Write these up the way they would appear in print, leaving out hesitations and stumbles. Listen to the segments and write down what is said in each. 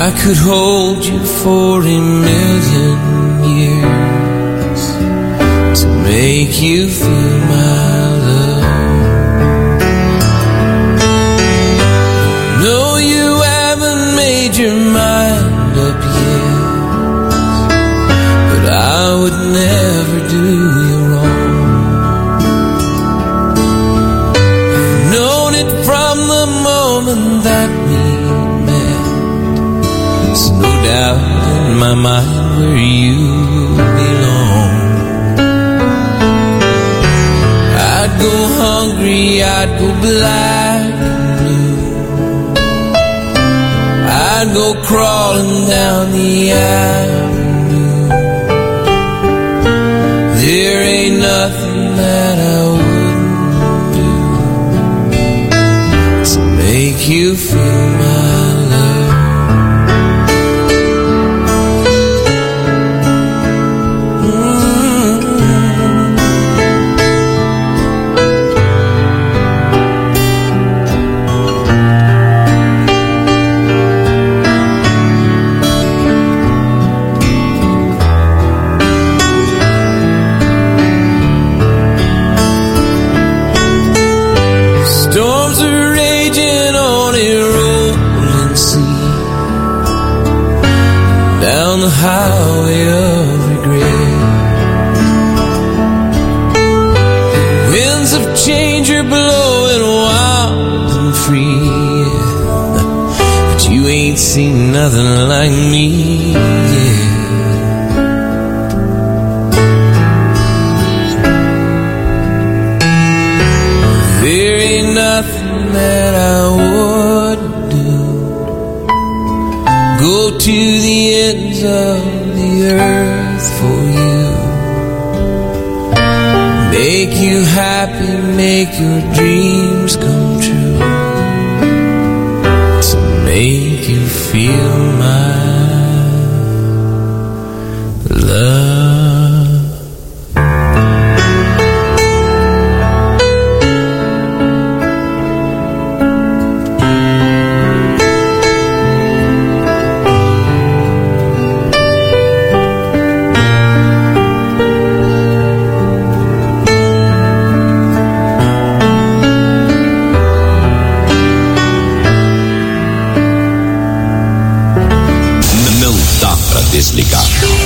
I could hold you for 1,000,000 years to make you feel my love. No, you haven't made your mind up yet, but I would never do you wrong. I've known it from the moment that we met. There's no doubt in my mind where you belong. I'd go hungry, I'd go black and blue, I'd go crawling down the avenue. There ain't nothing that I wouldn't do to make you feel my love. Storms are raging on a rolling sea, down the highway of regret. Winds of change are blowing wild and free, but you ain't seen nothing like me yet. There ain't nothing that I wouldn't do. Go to the ends of the earth for you. Make you happy, make your dreams come true, to make you feel my love. Desligar.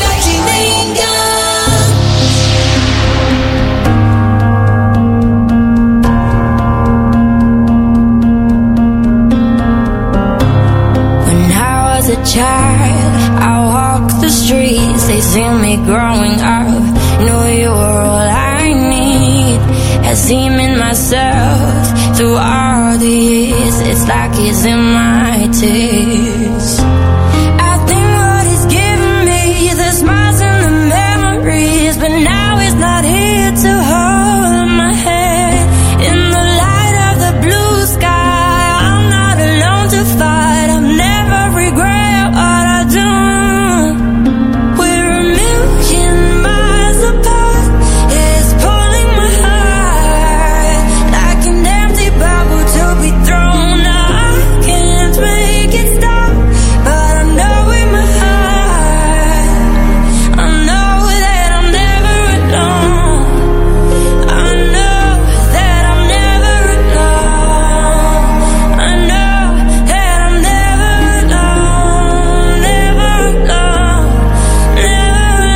When I was a child, I walked the streets. They see me growing up, knew you were all I need. Had seen in myself through all the years. It's like it's in my tears. But now he's not here to hold my hand. In the light of the blue sky, I'm not alone to fight. I'll never regret what I do. We're 1,000,000 miles apart. It's pulling my heart like an empty bubble to be thrown out. I can't make it stop, but I know in my heart, I know that I'm never alone. I know that I'm never alone. I know that I'm never alone. Never alone. Never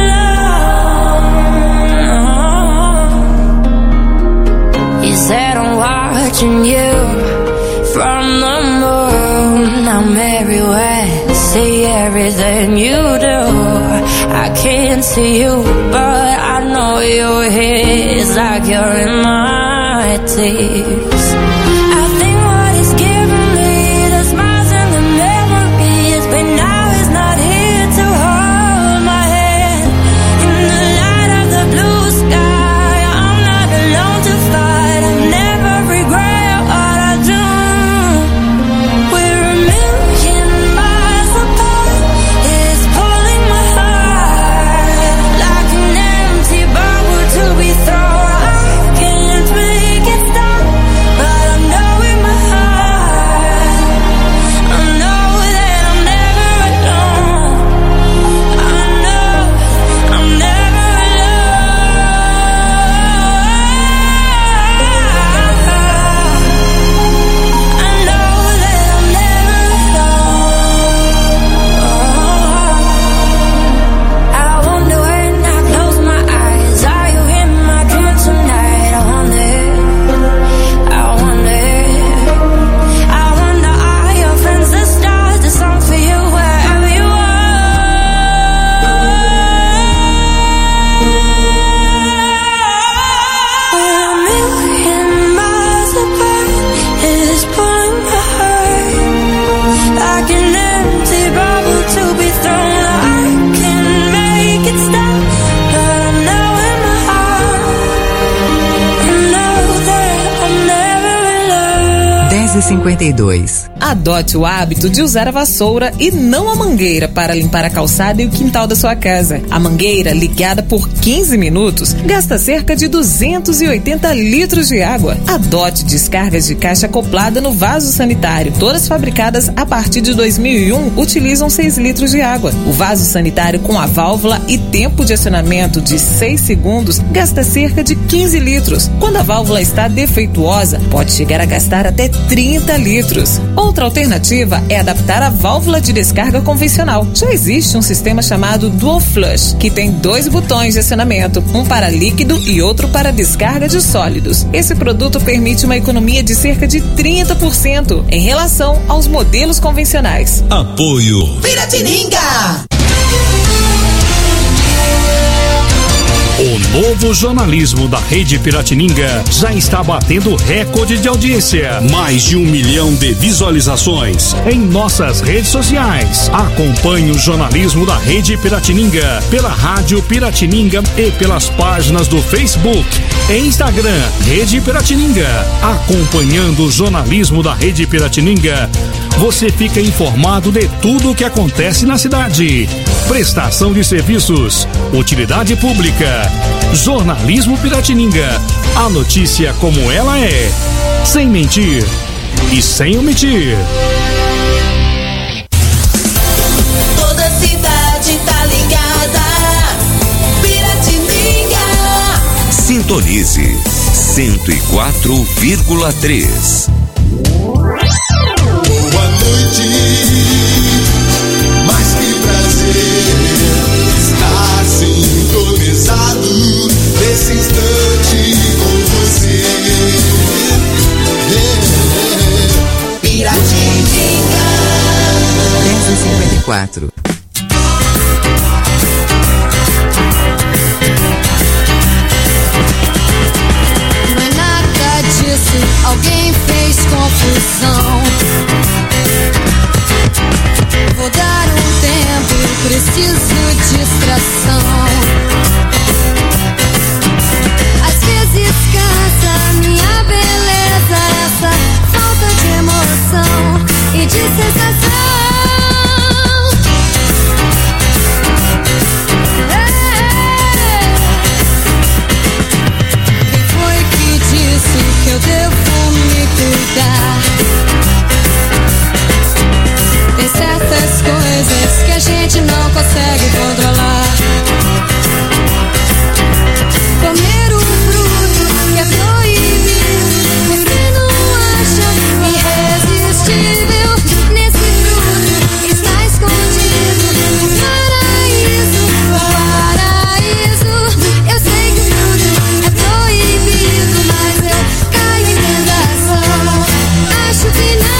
alone. You said I'm watching you from the moon. I'm everywhere, see everything you do. I can't see you, but I know you're here. It's like you're in my tears. I think what is giving me the smiles and the memories, but now it's not here to hold my hand. In the light of the blue sky, I'm not alone to fight. I'll never regret what I do. We're 1,000,000 miles apart. It's pulling my heart like an empty bubble to be thrown. I can't make it stop, but I 10h52. Adote o hábito de usar a vassoura e não a mangueira para limpar a calçada e o quintal da sua casa. A mangueira, ligada por 15 minutos, gasta cerca de 280 litros de água. Adote descargas de caixa acoplada no vaso sanitário. Todas fabricadas a partir de 2001 utilizam 6 litros de água. O vaso sanitário com a válvula e tempo de acionamento de 6 segundos gasta cerca de 15 litros. Quando a válvula está defeituosa, pode chegar a gastar até 30 litros. Outra alternativa é adaptar a válvula de descarga convencional. Já existe um sistema chamado Dual Flush, que tem 2 botões de acionamento, um para líquido e outro para descarga de sólidos. Esse produto permite uma economia de cerca de 30% em relação aos modelos convencionais. Apoio Piratininga. O novo jornalismo da Rede Piratininga já está batendo recorde de audiência. Mais de 1 milhão de visualizações em nossas redes sociais. Acompanhe o jornalismo da Rede Piratininga pela Rádio Piratininga e pelas páginas do Facebook e Instagram Rede Piratininga. Acompanhando o jornalismo da Rede Piratininga, você fica informado de tudo o que acontece na cidade. Prestação de serviços, utilidade pública, jornalismo Piratininga. A notícia como ela é, sem mentir e sem omitir. Toda a cidade tá ligada. Piratininga. Sintonize 104,3. Boa noite, mais que prazer estar sintonizado nesse instante com você. Piratininga. 10h54. Não é nada disso, alguém fez confusão. Vou dar um tempo, preciso distração. Às vezes cansa minha beleza, essa falta de emoção e de sensação. Quem foi que disse que eu devo me cuidar? Tem certas coisas que a gente não consegue controlar. Comer um fruto que é proibido, você não acha irresistível? Nesse fruto está escondido o paraíso, o paraíso. Eu sei que tudo é proibido, mas eu caio em tentação. Acho que não.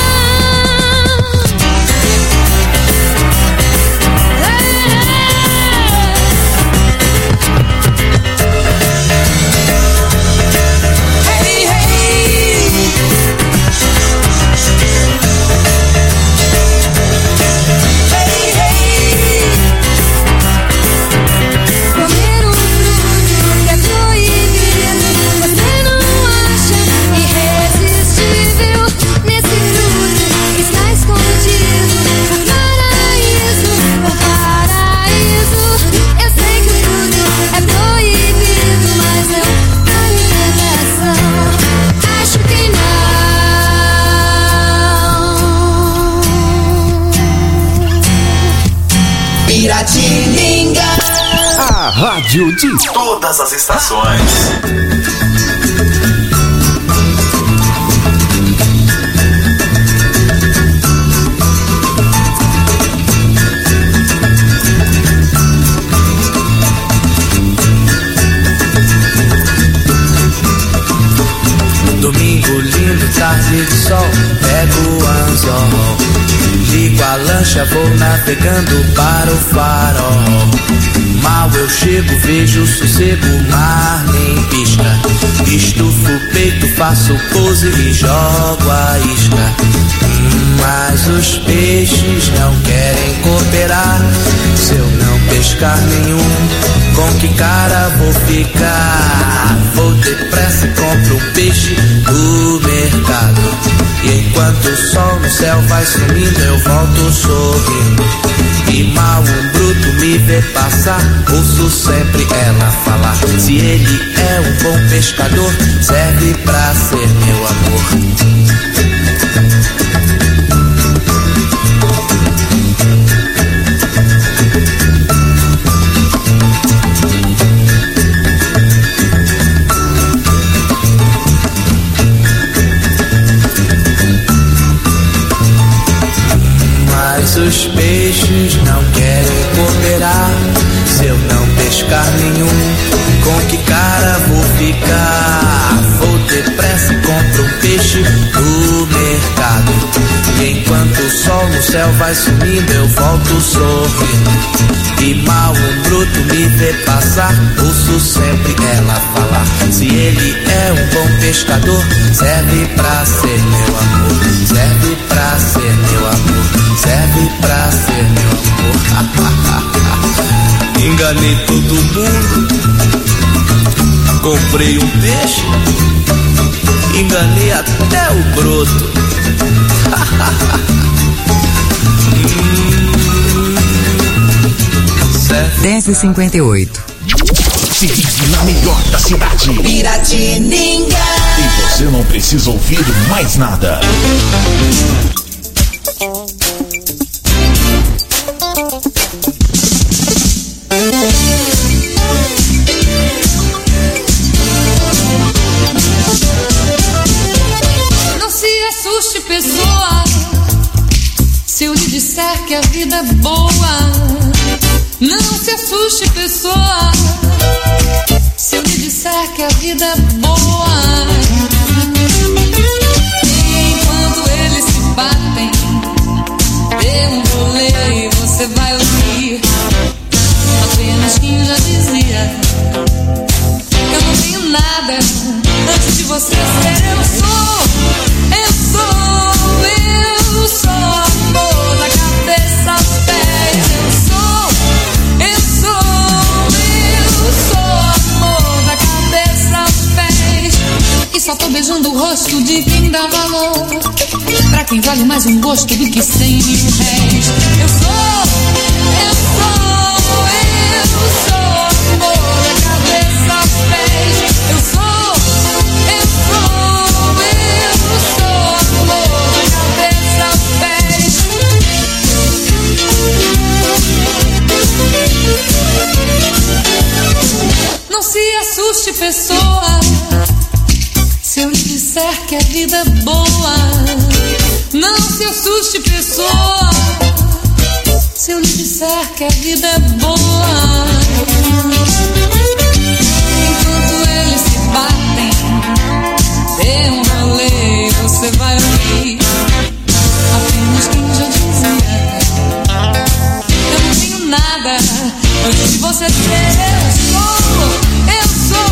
Comer um fruto que é proibido, você não acha irresistível? Nesse fruto está escondido o paraíso, o paraíso. Eu sei que tudo é proibido, mas eu caio em tentação. Acho que não. Piratininga. A rádio de todas as estações. Domingo lindo, tarde de sol, pego o anzol, ligo a lancha, vou navegando para o farol. Mal eu chego, vejo o sossego, o mar nem pisca. Estufo o peito, faço pose e jogo a isca. Mas os peixes não querem cooperar. Se eu não pescar nenhum. Com que cara vou ficar? Vou depressa e compro um peixe do mercado. E enquanto o sol no céu vai sumindo, eu volto sorrindo. E mal um bruto me vê passar, ouço sempre ela falar. Se ele é um bom pescador, serve pra ser meu amor. Mas os peixes não querem cooperar. Se eu não pescar nenhum, com que cara vou ficar? Vou depressa e compro um peixe no mercado. E enquanto o sol no céu vai sumindo, eu volto sorrindo. E mal um bruto me vê passar, ouço sempre ela falar. Se ele é um bom pescador, serve pra ser meu amor. Serve pra ser meu amor. Serve pra ser meu amor. Enganei todo mundo, comprei um peixe, enganei até o broto. 10h58. Se ligue na melhor da cidade, Piratininga. E você não precisa ouvir mais nada. Não se assuste, pessoa, se eu lhe disser que a vida é boa. Não se assuste, pessoa, se eu lhe disser que a vida é boa. Enquanto eles se batem, dê um rolê e você vai ouvir apenas quem já dizia: eu não tenho nada antes de você ser. Eu sou amor da cabeça aos pés. Eu sou amor da cabeça aos pés. E só tô beijando o rosto de quem dá valor, pra quem vale mais um gosto do que 100 mil réis. Eu sou amor da cabeça aos pés. Eu sou amor da cabeça aos pés. Não se assuste, pessoa, se eu lhe disser que a vida é boa. Não se assuste, pessoa, se eu lhe disser que a vida é boa. Enquanto eles se batem, dê um rolê, você vai ouvir apenas quem já dizia: eu não tenho nada antes de você ter. Eu sou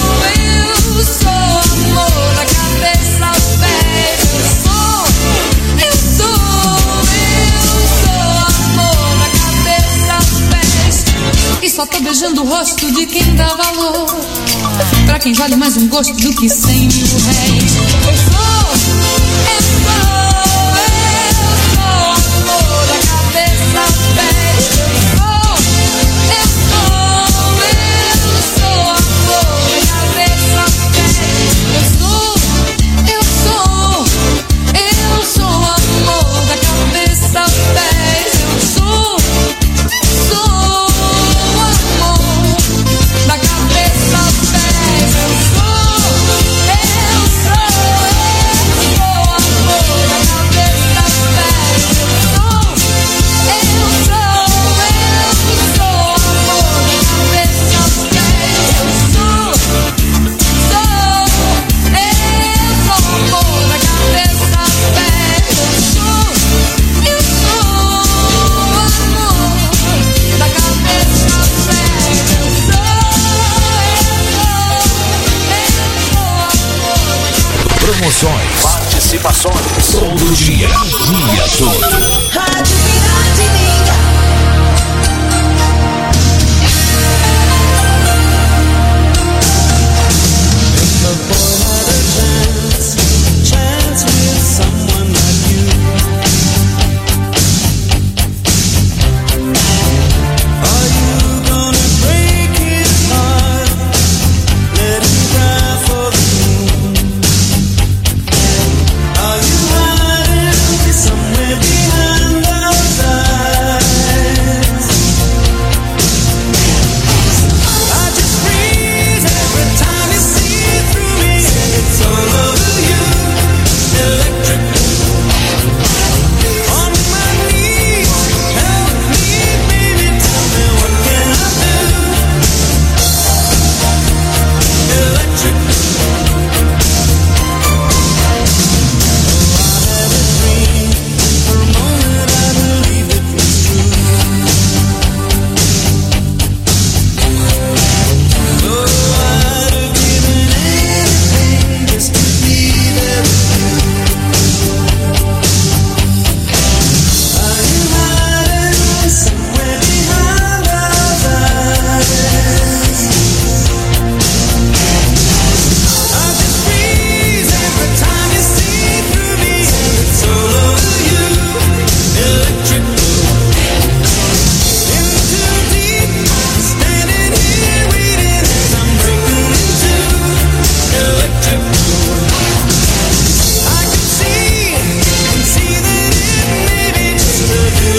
amor da cabeça aos pés. Eu sou amor da cabeça aos pés. E só tô beijando o rosto de quem dá valor, pra quem vale mais um gosto do que 100 mil réis. Eu sou amor da cabeça aos pés. Eu sou amor da cabeça aos pés. Eu sou amor da cabeça aos pés. Eu sou amor da cabeça aos pés. Eu sou Promoções, participações, todo dia, dia todo. Rádio Piratininga.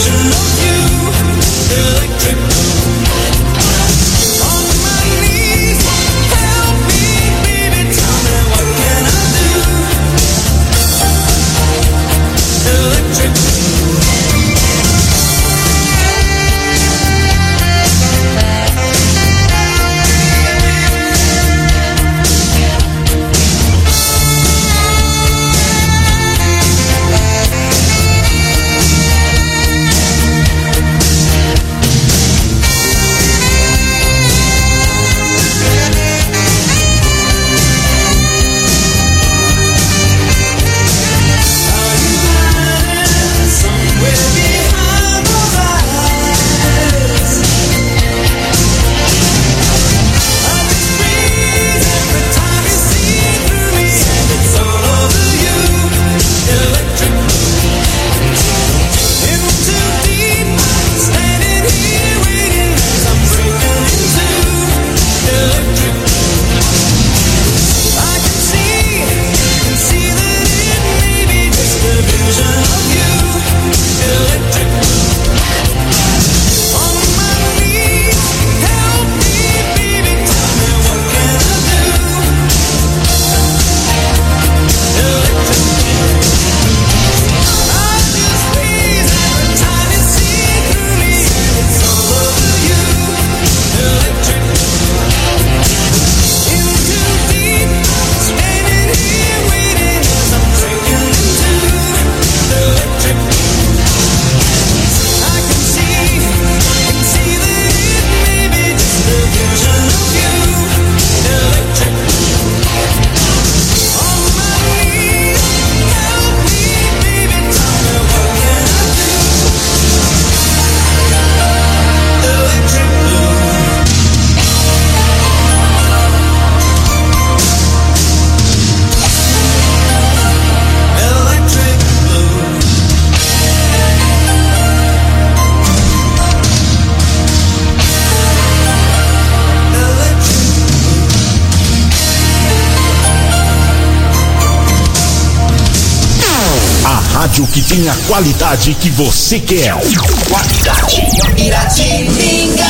rádio que tem a qualidade que você quer. Qualidade. Piratininga.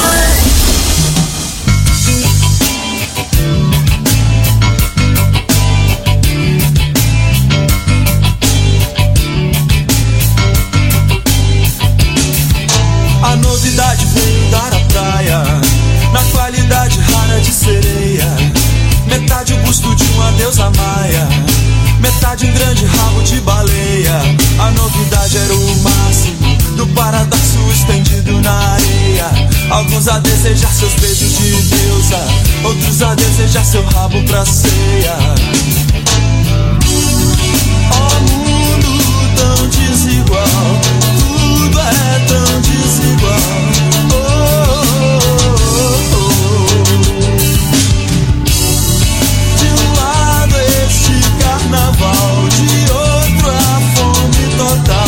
A novidade veio dar a praia, na qualidade rara de sereia. Metade o busto de uma deusa maia, metade um grande rabo de baleia. A novidade era o máximo do paradoxo estendido na areia. Alguns a desejar seus beijos de deusa, outros a desejar seu rabo pra ceia. Ó mundo tão desigual, tudo é tão desigual. Carnaval, de outro a fome total.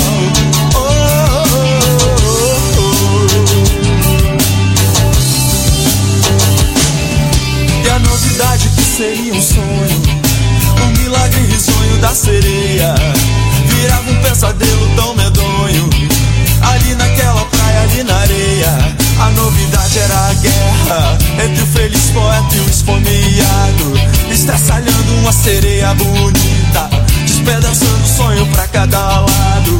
E a novidade que seria um sonho, um milagre risonho da sereia, virava um pesadelo tão medonho, ali naquela praia, ali na areia. A novidade era a guerra entre o feliz poeta e o esfomeado, estraçalhando uma sereia bonita, despedaçando o sonho pra cada lado.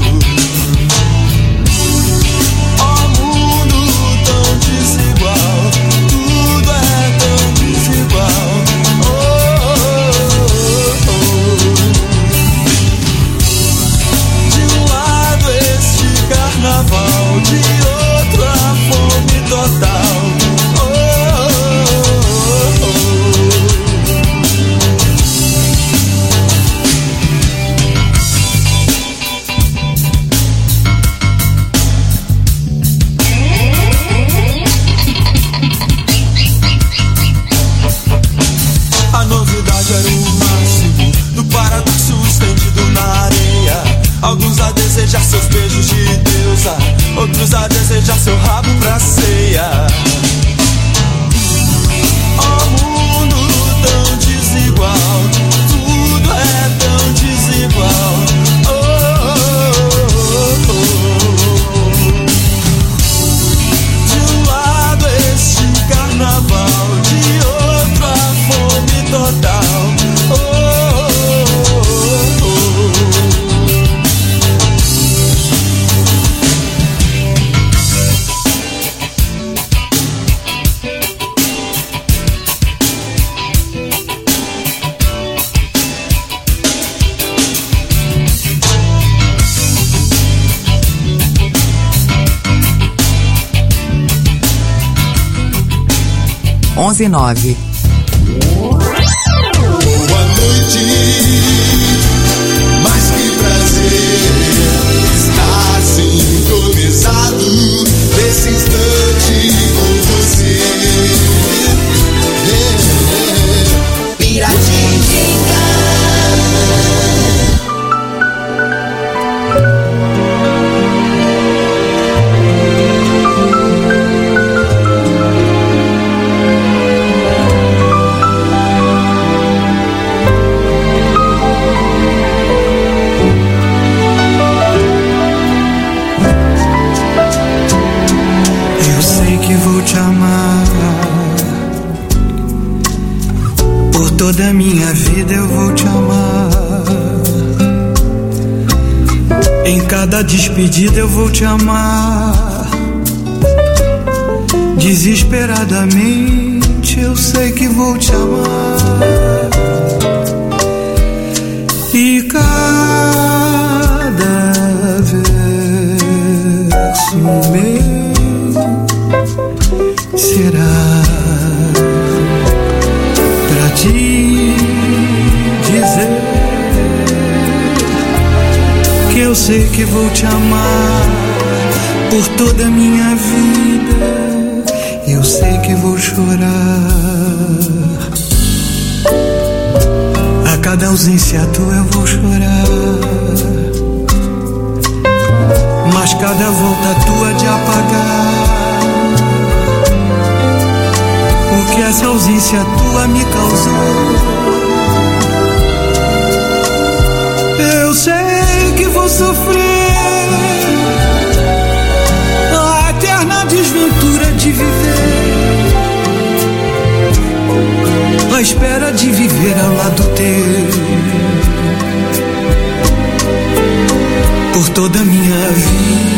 Ó mundo tão desigual, tudo é tão desigual. De um lado este carnaval, de outro a fome total. A novidade era o máximo do paradoxo estendido na areia. Alguns a desejar seus beijos de deusa, outros a desejar seu rabo pra ceia. Ó mundo tão desigual, tudo é tão desigual. 11.9. Boa noite, mais que prazer estar sintonizado nesse instante com você. Piratininga. Vou te amar por toda a minha vida, eu vou te amar. Em cada despedida eu vou te amar. Desesperadamente eu sei que vou te amar. E cada verso meu será pra te dizer que eu sei que vou te amar por toda a minha vida. Eu sei que vou chorar a cada ausência tua, eu vou chorar. Mas cada volta tua de apagar o que essa ausência tua me causou. Eu sei que vou sofrer a eterna desventura de viver, à espera de viver ao lado teu por toda a minha vida.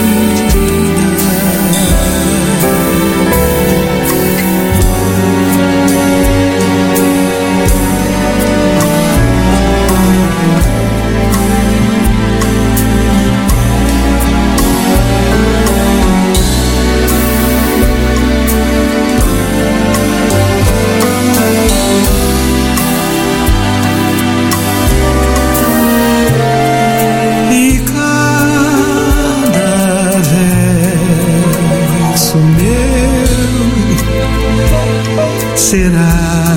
Será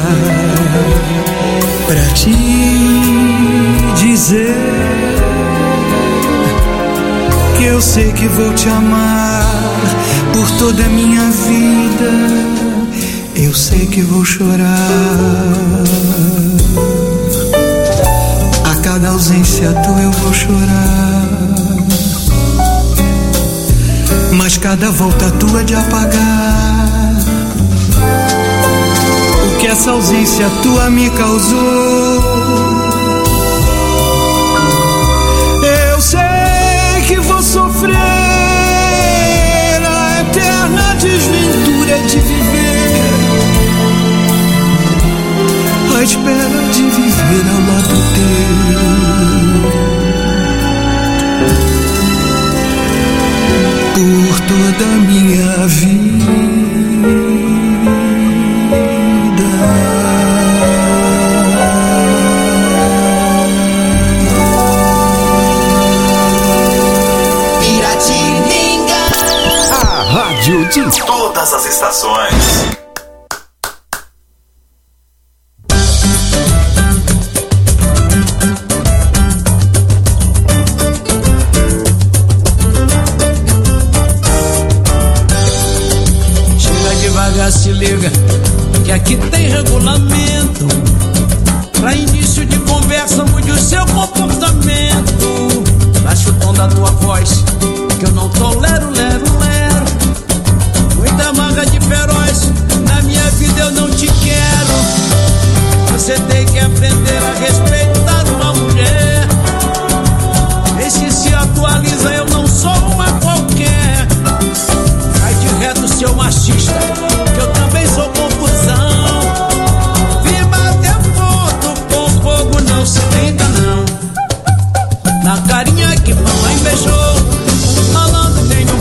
pra te dizer que eu sei que vou te amar por toda a minha vida. Eu sei que vou chorar a cada ausência tua, eu vou chorar. Mas cada volta tua de apagar que essa ausência tua me causou. Eu sei que vou sofrer a eterna desventura de viver, à espera de viver ao lado teu por toda a minha vida. Rádio de todas as estações. Chega devagar, se liga, que aqui tem regulamento. Pra início de conversa, mude o seu comportamento. Baixa o tom da tua voz, que eu não tolero, lero. Muita manga de feroz, na minha vida eu não te quero. Você tem que aprender a respeitar uma mulher. Esse se atualiza, eu não sou uma qualquer. Sai de reto, seu machista, que eu também sou confusão. Vim bater ponto com fogo, não se tenta não. Na carinha que mamãe beijou, malandro tem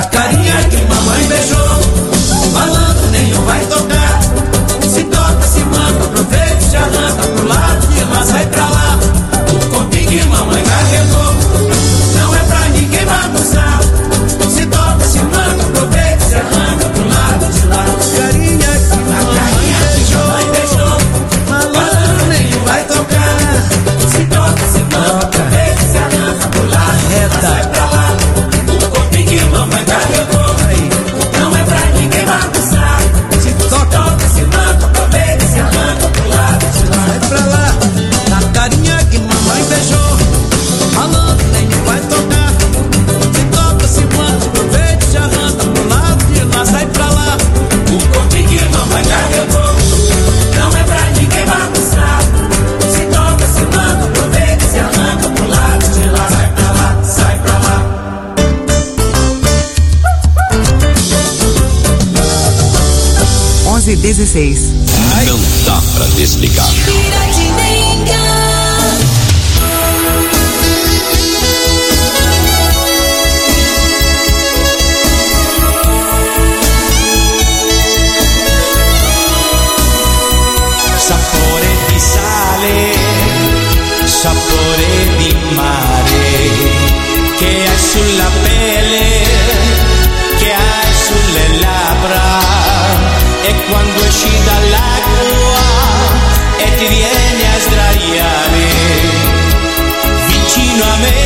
Na carinha que mamãe beijou, malandro nenhum vai tocar. Se toca, se manda, aproveita, se arranca pro lado de lá, sai pra lá. O copinho que mamãe carregou não é pra ninguém bagunçar. Se toca, se manda, aproveita, se arranca pro lado de lá. Carinha que mamãe beijou, malandro nenhum vai tocar. Se toca, se manda, aproveita, se arranca pro lado de lá, sai pra lá. O copinho que mamãe carregou não é pra ninguém bagunçar. Se toca, se manda, aproveita, se arranca pro lado de lá, sai pra lá. Na carinha que mamãe beijou, malandro nenhum vai tocar. Se toca, se manda, aproveita, se arranca pro lado de lá, sai pra lá. O copinho que mamãe carregou não é pra ninguém bagunçar. Se toca, se manda, aproveita, se arranca pro lado de lá, sai pra lá, sai pra lá. 11h16. Não dá pra desligar. Sapore di sale, sapore di mare, che hai sulla pelle, che hai sulle labbra. E quando esci dall'acqua e ti vieni a sdraiare vicino a me,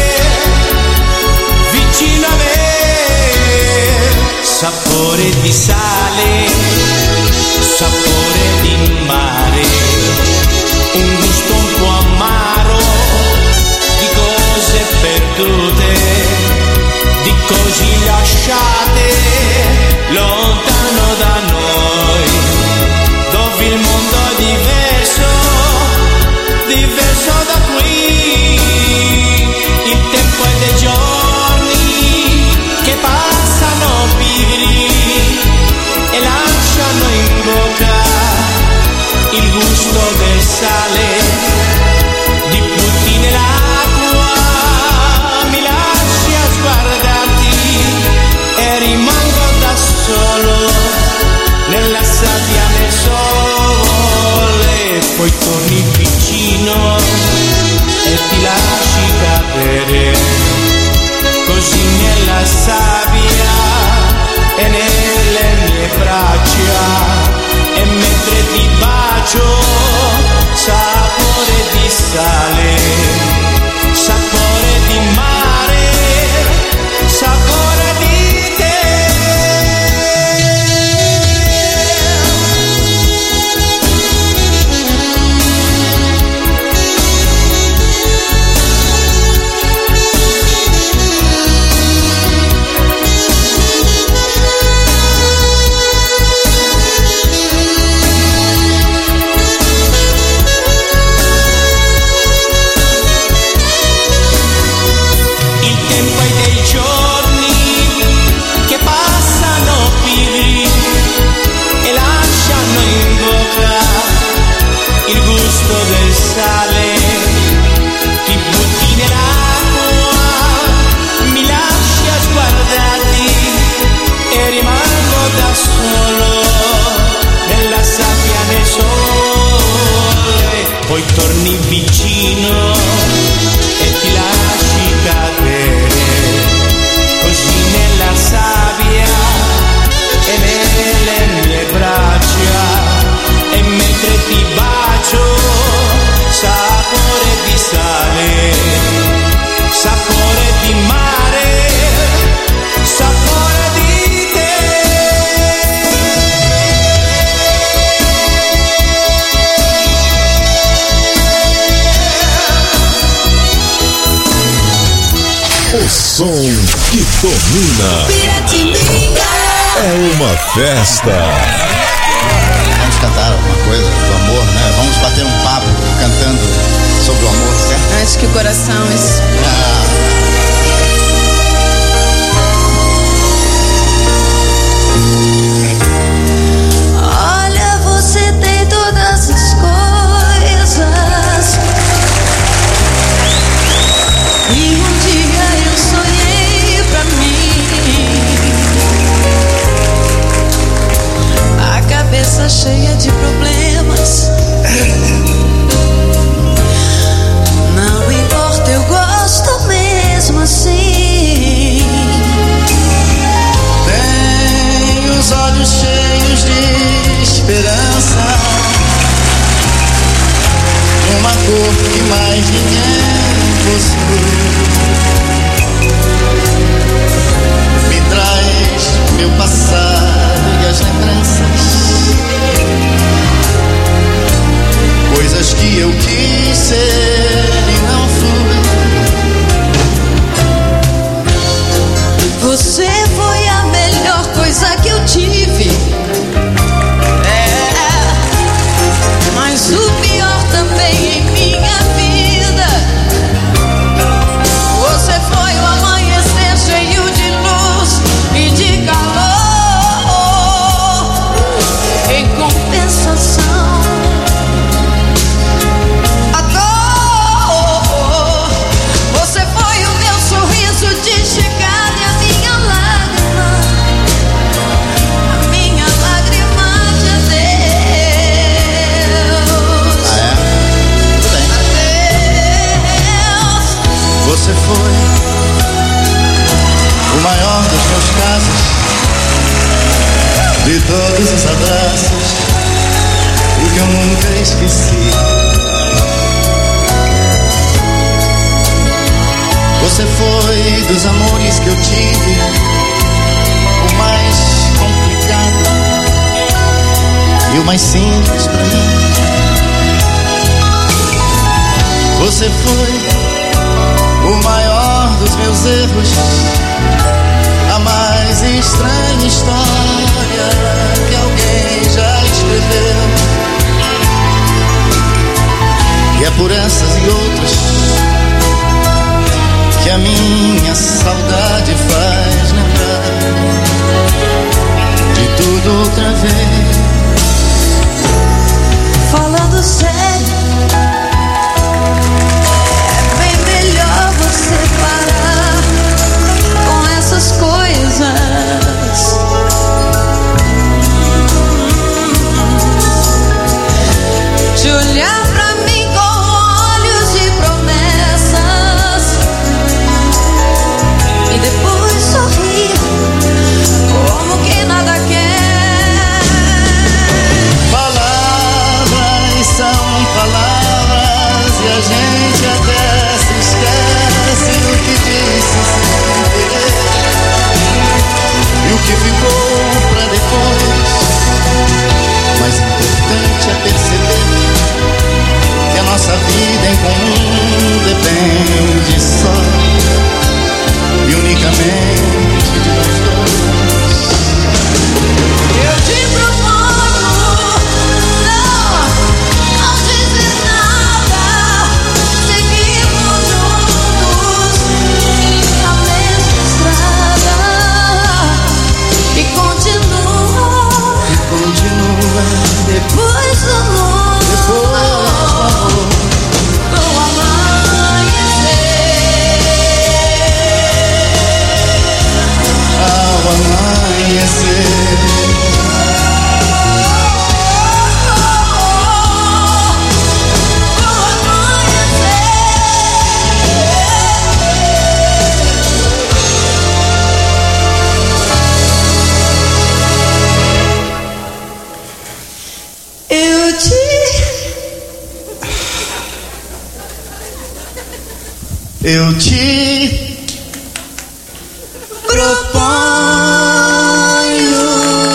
vicino a me. Sapore di sale, sapore di mare, un gusto un po' amaro di cose perdute, di cose lasciate lontano da noi, dove il mondo è diverso, diverso da qui. Il tempo è dei giorni che passano pigri e lasciano in bocca il gusto del sale, di butti nell'acqua, mi lasci a sguardarti e rimango da solo nella sabbia, nel sole. Poi torni vicino e ti lasci cadere così nella sabbia e nelle mie braccia. E mentre ti bacio, sapore di sale, sapore di mare, sapore di te. Il gusto del sale, ti butti nell'acqua, mi lasci a sguardarti e rimango da solo nella sabbia, nel sole. Poi torni vicino e ti lasci cadere così nella sabbia e nelle mie braccia. E mentre ti bacio, sapore di sale, sapore di mare, sapore di te. O som que domina. É uma festa. Vamos cantar alguma coisa do amor, né? Vamos bater um papo cantando sobre o amor, certo? Acho que o coração Olha, você tem todas as coisas. E um dia eu sonhei pra mim ninguém possui. Me traz meu passado e as lembranças, coisas que eu quis ser e não fui. Você foi a melhor coisa que eu tive. Mas o pior também em minha vida. Você foi o amanhecer cheio de luz e de calor. Em compensação, a dor. Você foi o meu sorriso de chegada e a minha lágrima de adeus. Adeus. Você foi o maior dos meus casos, de todos os abraços, o que eu nunca esqueci. Você foi dos amores que eu tive, o mais complicado e o mais simples pra mim. Você foi o maior dos meus erros, a mais estranha história que alguém já escreveu. E é por essas e outras que a minha saudade faz lembrar de tudo outra vez. Falando sério, é bem melhor você parar com essas coisas. De olhar pra mim com olhos de promessas e depois sorrir como quem nada quer. Palavras são palavras e a gente até se esquece do que disse sem querer. E o que ficou pra depois, mais importante é perceber que a nossa vida em comum depende só e unicamente de nós dois. Eu te proponho não dizer nada, seguimos juntos na mesma estrada que continua depois do amor, no amanhecer. Ao amanhecer. Eu te proponho.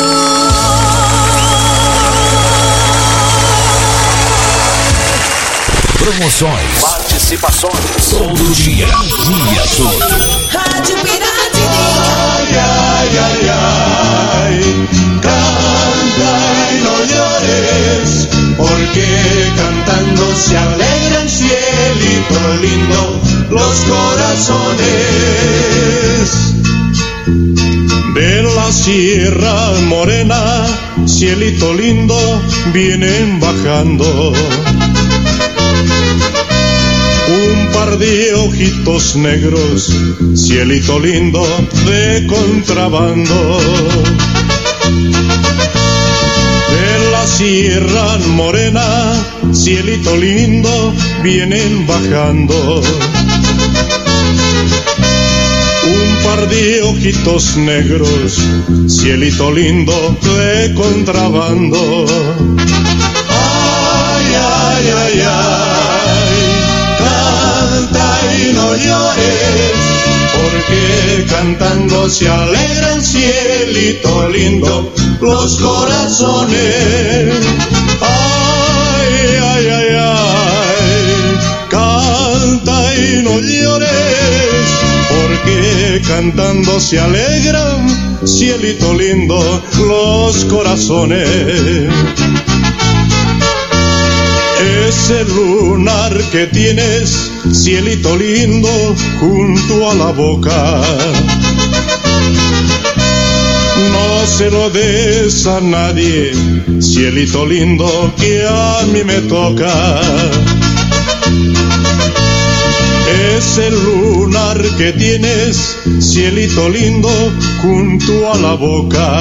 Promoções, participações, todo dia, dia todo. Rádio Piratininga. Ay, ay, ay, canta y no llores, porque cantando se alegran, cielito lindo, los corazones. De la Sierra Morena, cielito lindo, vienen bajando un par de ojitos negros, cielito lindo de contrabando. De la Sierra Morena, cielito lindo, vienen bajando un par de ojitos negros, cielito lindo de contrabando. Ay, ay, ay, ay, y no llores, porque cantando se alegran, cielito lindo, los corazones. Ay, ay, ay, ay, canta y no llores, porque cantando se alegran, cielito lindo, los corazones. Ese lunar que tienes, cielito lindo, junto a la boca, no se lo des a nadie, cielito lindo, que a mí me toca. Ese lunar que tienes, cielito lindo, junto a la boca,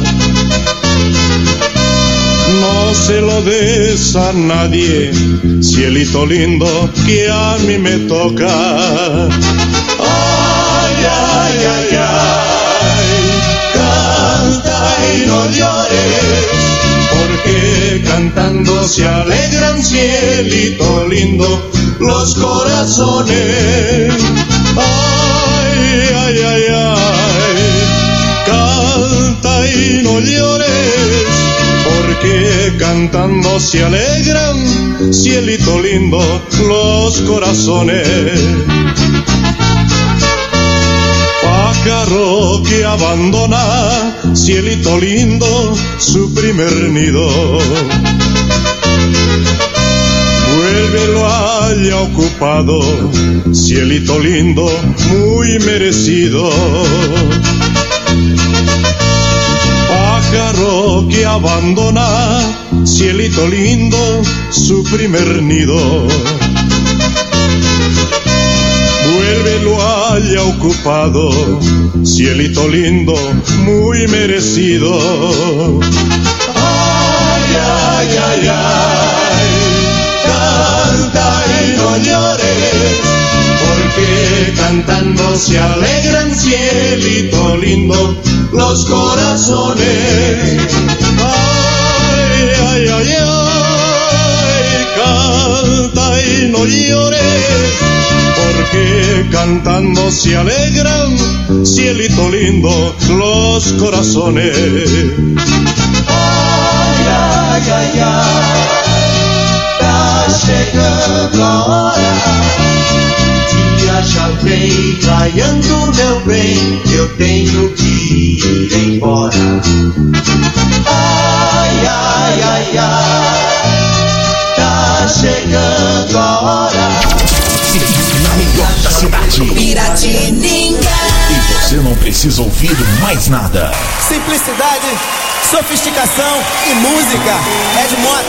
no se lo des a nadie, cielito lindo, que a mí me toca. Ay, ay, ay, ay, canta y no llores, porque cantando se alegran, cielito lindo, los corazones. Ay, ay, ay, ay, canta y no llores, porque cantando se alegran, cielito lindo, los corazones. Pájaro que abandona, cielito lindo, su primer nido, vuélvelo haya ocupado, cielito lindo, muy merecido. Pájaro que abandona, cielito lindo, su primer nido, vuélvelo haya ocupado, cielito lindo, muy merecido. Ay, ay, ay, ay, canta y no llores, porque cantando se alegran, cielito lindo, los corazones. Ay, ay, ay, ay, canta y no llores, porque cantando se alegran, cielito lindo, los corazones. Ai, ai, ai, ai, tá chegando a hora, dia já vem raiando, meu bem, eu tenho que ir embora. Ai, ai, ai, ai, tá chegando a hora. Na melhor da cidade, Piratininga. E você não precisa ouvir mais nada. Simplicidade, sofisticação e música. Ed Mota.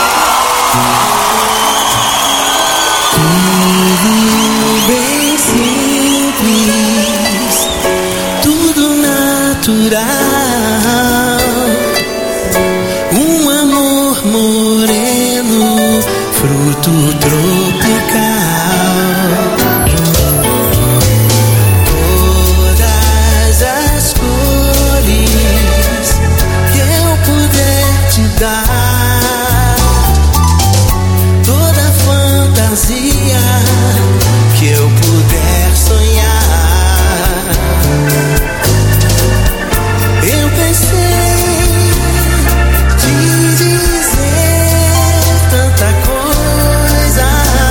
Tudo bem simples, tudo natural. Um amor moreno, fruto tropical. Todas as cores que eu puder te dar, toda fantasia que eu puder sonhar. Eu pensei te dizer tanta coisa,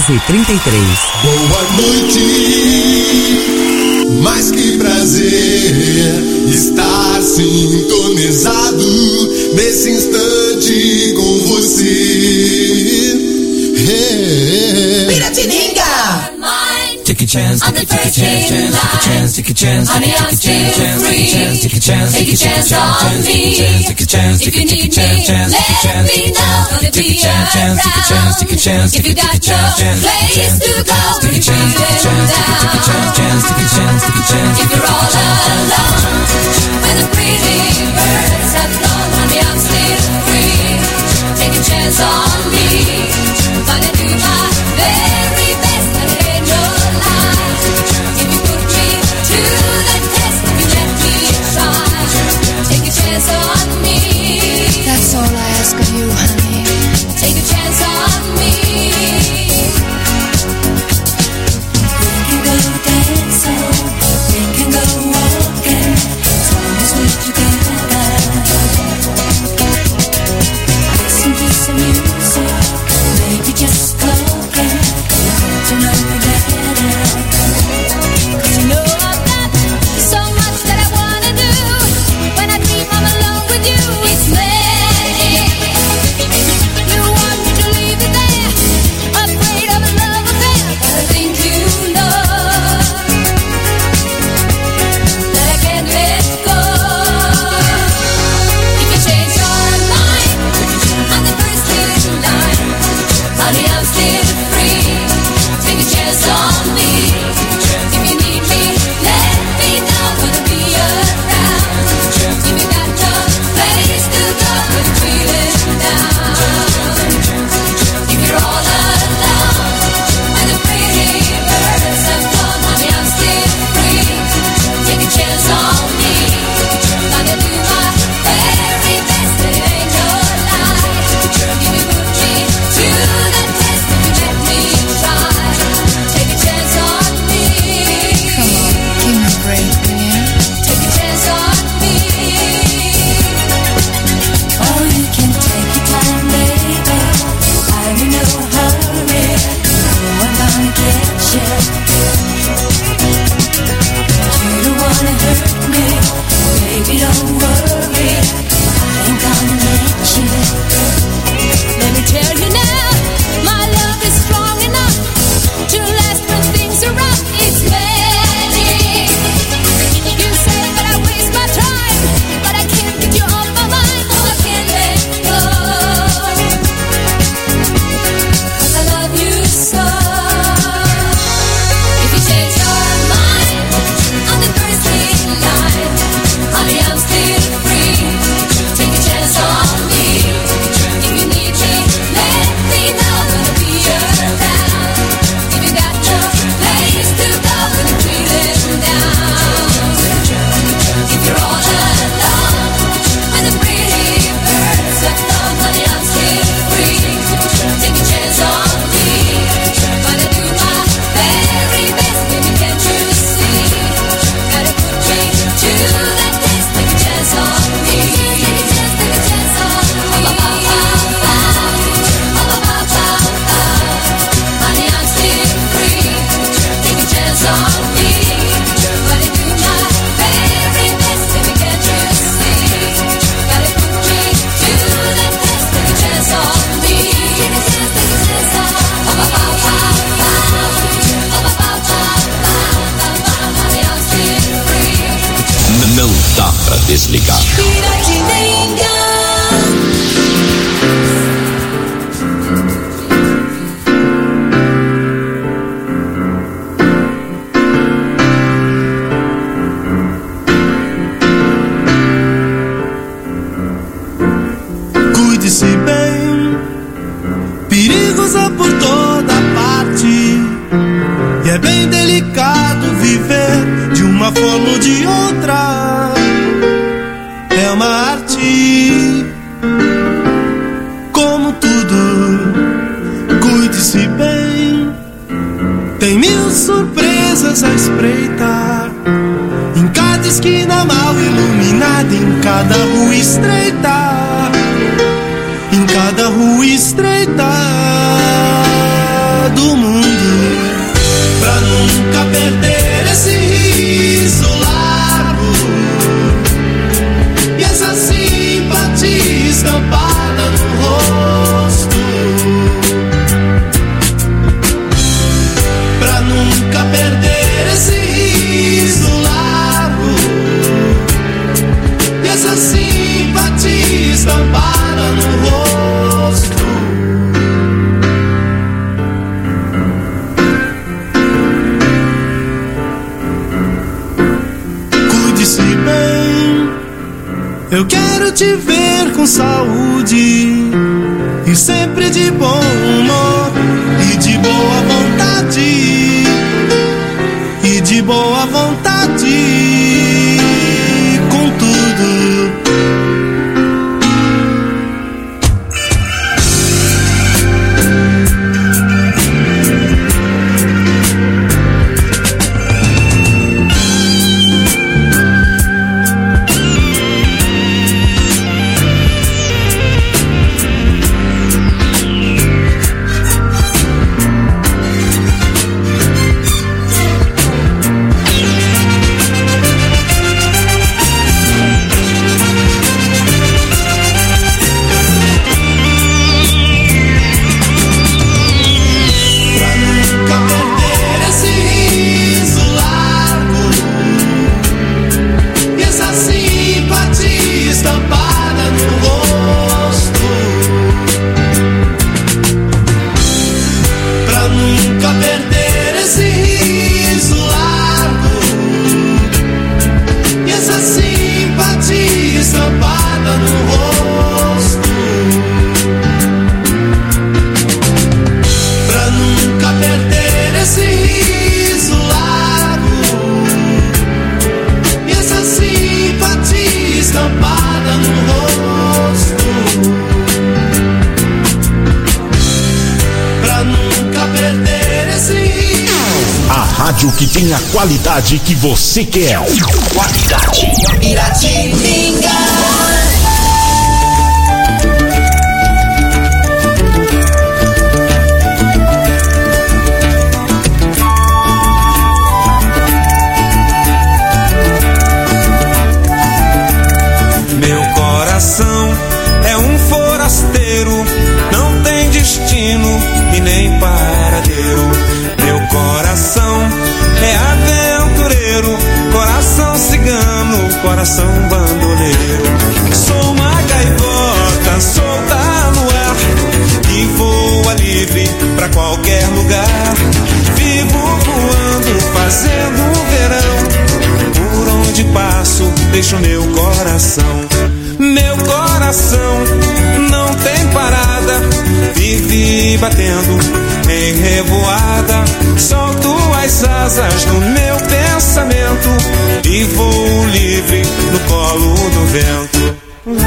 10h33. Boa noite, mais que prazer estar sintonizado nesse instante com você. Piratininga! Take a chance, take a chance, take a chance, take a chance, Honey, I'm still free. take a chance, Take a chance on me. take a chance, If you need me, let me know. Gonna be around. take a chance, If you got no place to go, take a chance, take a chance, take a chance, take a chance, take a chance. if you're all alone, when the pretty birds have flown, honey, I'm still free. Take a chance on me. Gonna do my very best, but it ain't no lie. If you put me to the test, if you let me try, take a chance on me. That's all I ask of you, honey. Take a chance on me. We can go dancing, we can go walking, as long as we're together. Listen to some music, maybe just talking, to know me better. 'Cause you know I've got so much that I wanna do. When I dream I'm alone with you, it's magic. You want me to leave you there, afraid of a love affair, but I think you know that I can't let go. If you change your mind on the first in line, honey, I'm still free. Take a chance on me. If you need me, let me know. Gonna be around. If you got no place to go, when you're feeling down. If you're all alone, when the pretty birds have flown, honey, I'm still free. Take a chance on me. Gonna do my very best, but it ain't no lie. If you put me to the test, if you let me try, take a chance on me. Come on, give me a break, will you? Take a chance on me. Oh, you can take your time, baby. I'm in no hurry. No, I'm gonna get you. You don't wanna hurt me, baby. Don't worry. I ain't gonna let you. Let me tell you now, my love is strong enough to last when things are rough. It's magic. You say that I waste my time, but I can't get you off my mind. No, I can't let go. 'Cause I love you so. If you change your mind on the first in line, honey, I'm still free. Take a chance on me. If you need me, let me know. Gonna be around. If you got no place to go, when you're feeling down. If you're all alone, when the pretty birds have flown, honey, I'm still free. Take a chance on me. Gonna do my very best, baby, can't you see? Gotta put me to the test. Take a chance on me. Take a chance, take a chance on me. Honey, I'm still free. Take a chance on me. Gonna do my very best, baby, can't you see? Gotta put me to the test. Take a chance on me. Take a chance, take a chance on me. Honey, I'm still free. Não dá pra desligar. Piratininga! Cuide-se bem, perigos há por toda parte. E é bem delicado viver de uma forma ou de outra. É uma arte, como tudo. Cuide-se bem, tem mil surpresas a espreitar. Em cada esquina mal iluminada, em cada rua estreita, em cada rua estreita do mundo. perder esse riso largo e essa simpatia estampada no rosto, pra nunca perder esse riso largo e essa simpatia estampada no rosto. Cuide-se bem, eu quero te ver com saúde e sempre de bom humor e de boa vontade, e de boa vontade com tudo. Rádio que tem a qualidade que você quer. Qualidade. Piratininga. Meu coração é um forasteiro, não tem destino e nem paradeiro. Meu coração é aventureiro, coração cigano, coração bandoleiro. Sou uma gaivota solta no ar, que voa livre pra qualquer lugar. Vivo voando, fazendo verão, por onde passo deixo meu coração. Meu coração não tem parada, vive batendo em revoada. Solto as asas do meu pensamento e vou livre no colo do vento.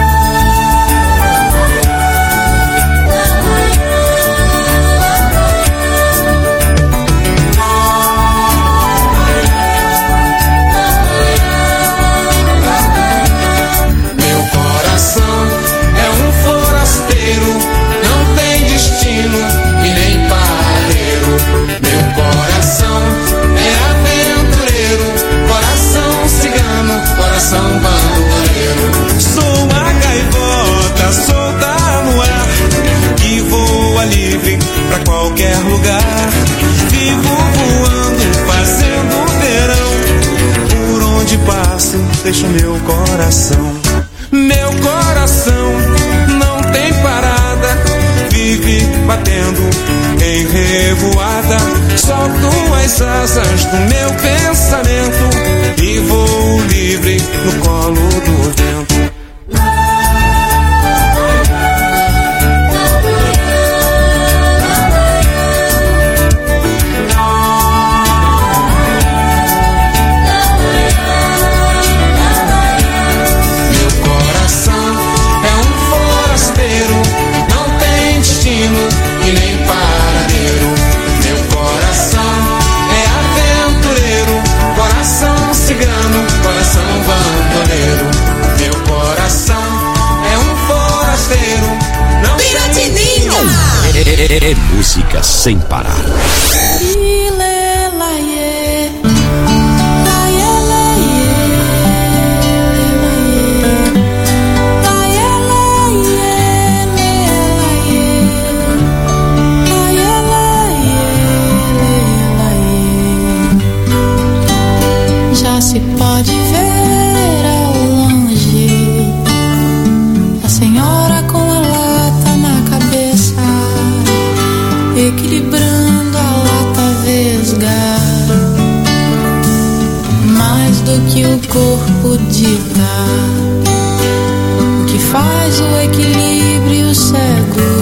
Sou uma gaivota solta no ar, que voa livre pra qualquer lugar. Vivo voando, fazendo verão, por onde passo deixo meu coração. Meu coração não tem parada, vive batendo em revoada. Solto as asas do meu pensamento e vou livre no colo do vento. É música sem parar. Já se pode ver ao longe a senhora com a lata na cabeça, equilibrando a lata vesga. Mais do que o corpo dita, o que faz o equilíbrio cego,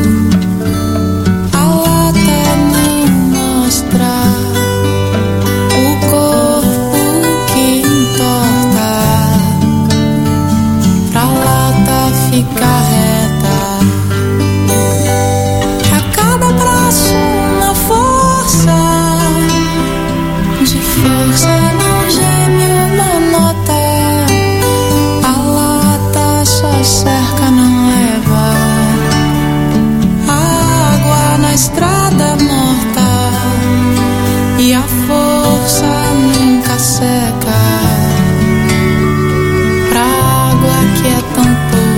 a lata não mostra. Fica reta. A cada braço uma força, de força não geme uma nota. A lata só cerca, não leva. A água na estrada morta, e a força nunca seca. Pra água que é tão pouca.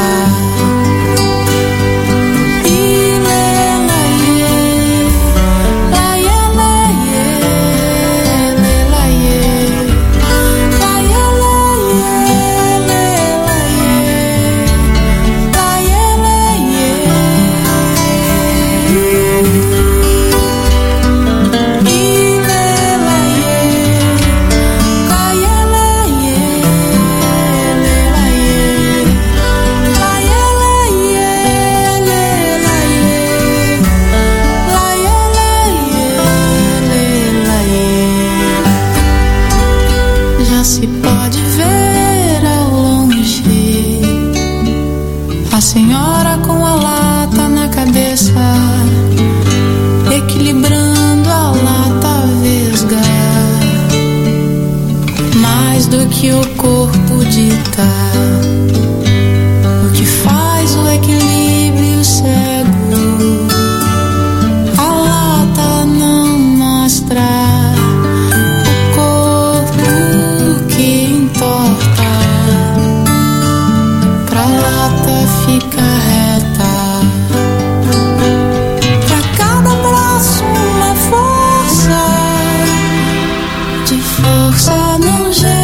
Que o corpo dita, o que faz o equilíbrio cego, a lata não mostra o corpo que entorta. Pra lata fica reta. Pra cada braço uma força, de força não gera.